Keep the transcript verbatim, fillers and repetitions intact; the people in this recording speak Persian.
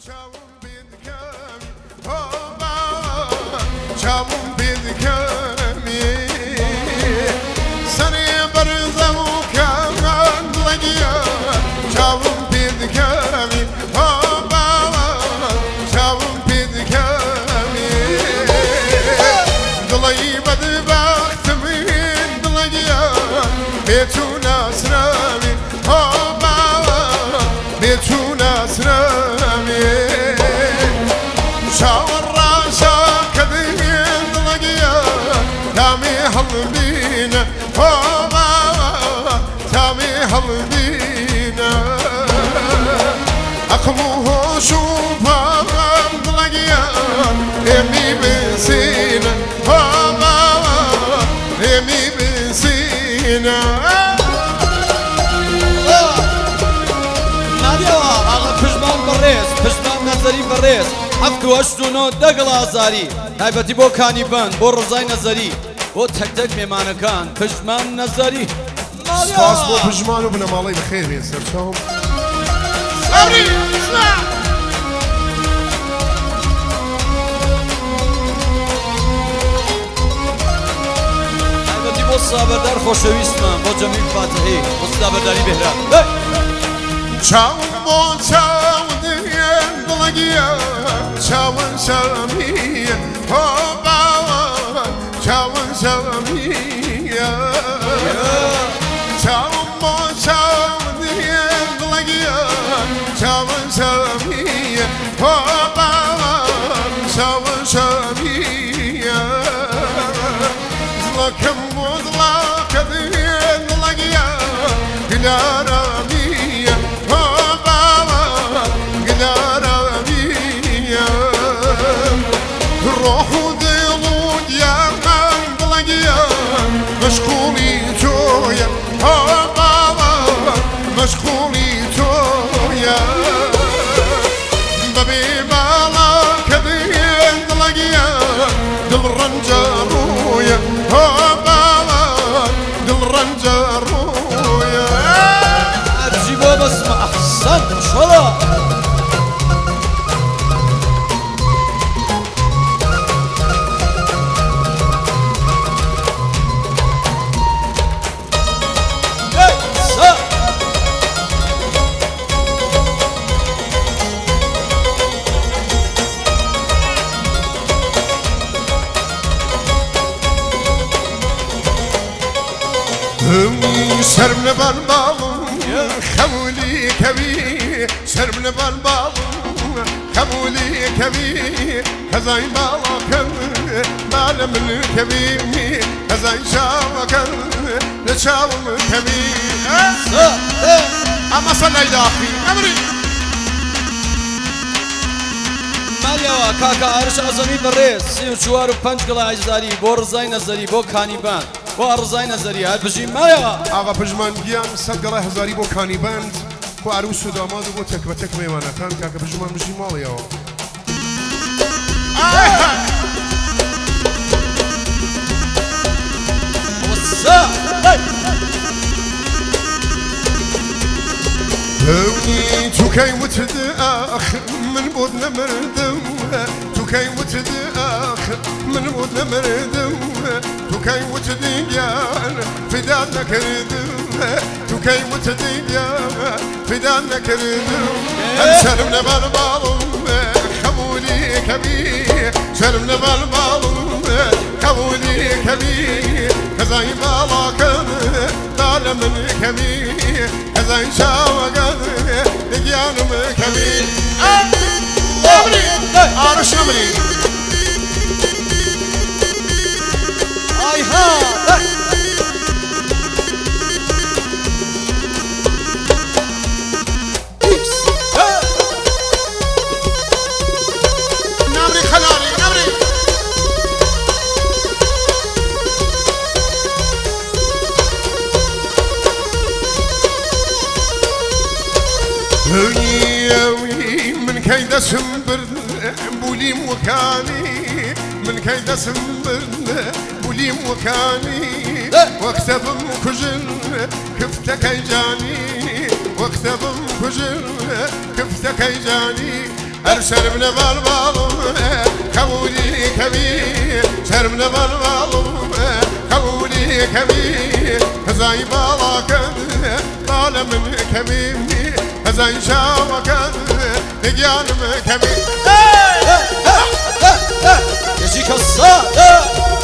أقموه شوفا ضلقيا يمي بنسينا يمي بنسينا نادیەوە ئاڵە پژمان بەڕێز پژمان نەزەری بەڕێز هەفت و هەشت و نۆ دەگڵ ئازاری تایبەتی بۆ کانی بند بۆ ڕزای نەزەری بۆ تەکتەک مێمانەکان پژمان نەزەری سپاس بۆ پژمان و بنەماڵەی بەخێر بێت سەرچاوم تایبەتی بۆ سابەردار خۆشەویستمان بۆ جەمیل فاتحی بۆ سابەرداری بێهران چاوم بۆ چاو دێن دڵەگیە چاون شەمیە هۆ باوە چاون شەمیە چاوم بۆ چاو دێن دڵەگیە چاون شەمیە هۆ باوە چاون شەمیە زڵەکەم بۆ دڵاکە دێن دڵەگیە گلارە مشغولي تويا ها بابا مشغولي تويا ببي بالا كبين دلقيا دل رنجارويا ها بابا دل رنجارويا عجيبة بس ما أحسن إن شاء الله سرم لبن بالم خمولي كبير سرم لبن بالم خمولي كبير هزاي بالاكن بالم الكبير هزاي شاوكن لشاوم كبير اما صلى داخي امري مالیەوە کاکە ئارش ئەزەمی بەڕێز سی و چوار و پەنج گڵە ئەجزاری بۆ ڕزای نەزەری بۆ کانیبان بۆ ڕزای نەزەری هەر بژی مایەوە ئاغا پژمانگیان سەد گەڵای هەزاری بۆ کانیبند بۆ عروس و داماد و بۆ تەک بە تەک میوانەکان کاکە پژمان بژی ماڵیەوە هوني توكاي وتداخ من بودنا مردم توكاي وتداخ من بودنا مردم توكاي وتديان فدانا كردم توكاي وتديان فدانا كردم سلمنا بالبالم خمولي كبير سلمنا بالبالم خمولي كبير كزاي بالاكن طالع من كبير كزاي شاوقن لقيانم كبير امري عرش امري اي ها نمري خلاري نمري هوي من كيد سنبر بولي مكاني من كيد سنبر بولي مكاني واكتب مكجل كفتك جاني واكتب مكجل كفتك جاني أرسل من بالبالم كبولي كبير سر من بالبالم كبولي كبير هزاي بالاكن طال من كبير هزاي شاوكن نجيان من كبير يجيك الصاد